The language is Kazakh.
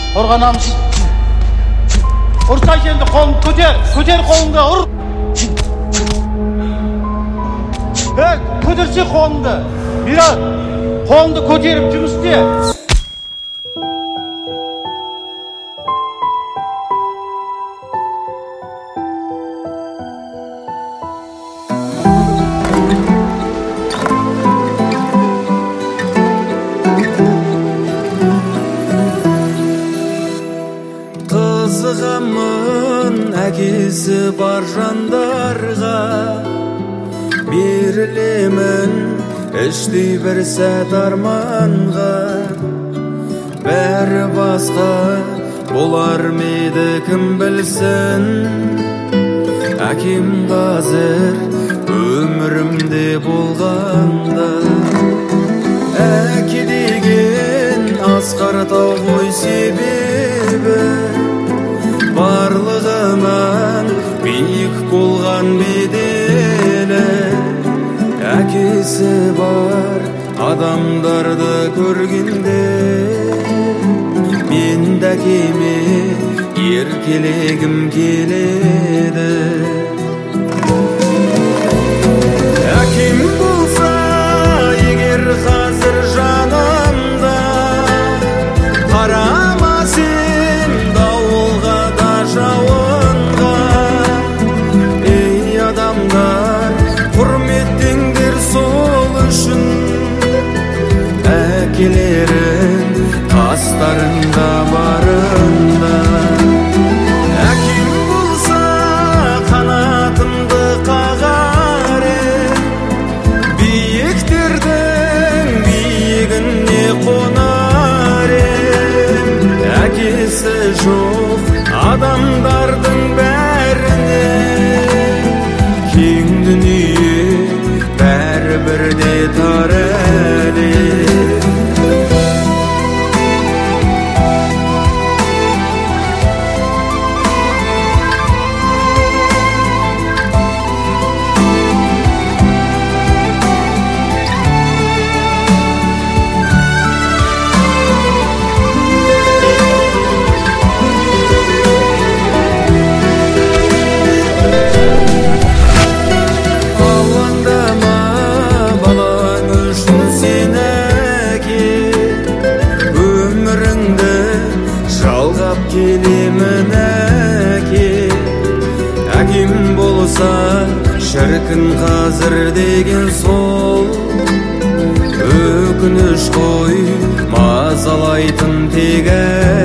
Қорғанамыз. Ұрсай енді қолыңды көтер қолыңды, ұр. Көтерсе қолыңды. Мират, қолыңды көтеріп жұмыс істе. Қызығамын әкесі бар жандарға, берілемін іштей бір сәт арманға. Бәрі басқа болар мейді кім білсін, әкем қазір өмірімде болғанда. Әке деген асқар тау ғой себебі, барлығынан биік болған беделі. Әкесі бар адамдарды көргенде, мен де әкеме еркелегім келеді. Әкем болса егер қазір жанымда, қарама сен дауылға да жауынға. Ей адамдар, құрметтеңдер сол үшін, әкелерің қастарында барында. Әкем болса қанатымды қағар ем, биіктердің биігіне қонар ем. Әкесі жоқ адамдардың бәріне, кең дүние бәрі бірде тар әлем. Келемін әке, әкем болса шіркін қазір деген сол. Өкініш қой мазалайтын тек